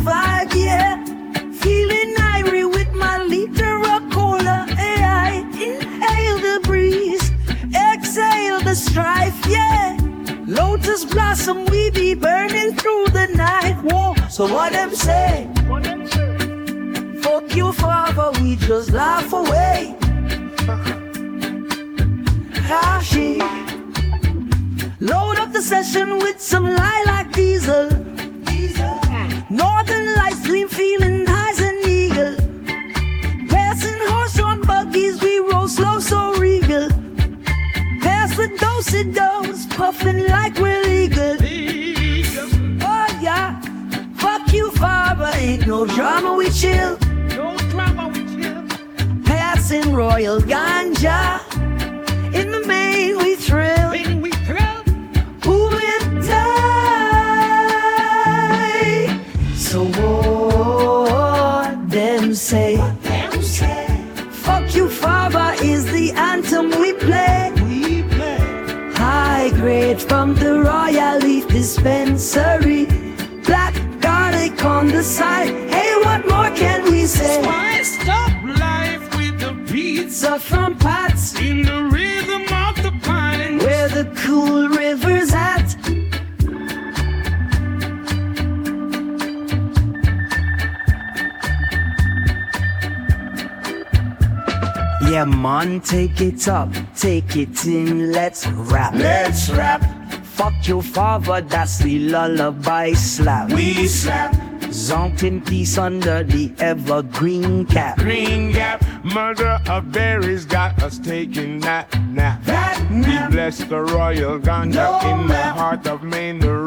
vibe, yeah. Feeling irie with my liter of cola. I inhale the breeze, exhale the strife, yeah. Lotus blossom, we be burning through the night. Whoa, so what them say? Fuck you forever, we just laugh away. Hashi, load up the session with some lilac diesel. Northern lights gleam, feeling high as an eagle. Passing horse-drawn buggies, we roll slow, so regal. Pass the do-si-dos, puffing like we're legal. Oh yeah, fuck you, father, ain't no drama, we chill. Passing royal ganja, in the main we thrill. Moving tight. So what them say? Fuck you, father is the anthem we play. High grade from the Royal Leaf Dispensary. Black garlic on the side. Hey, what more can we say? Spiced up life with the Pizza from Pat's, in the rhythm of the pine. where the cool river's at. Yeah, man, take it up, take it in, let's rap. Let's rap, Fuck your father, that's the lullaby slap. we slap. Zonked in peace under the evergreen cap. Green Gap, murder of berries got us taking that nap. That We nap. bless the royal ganja No in the map. heart of Maine, the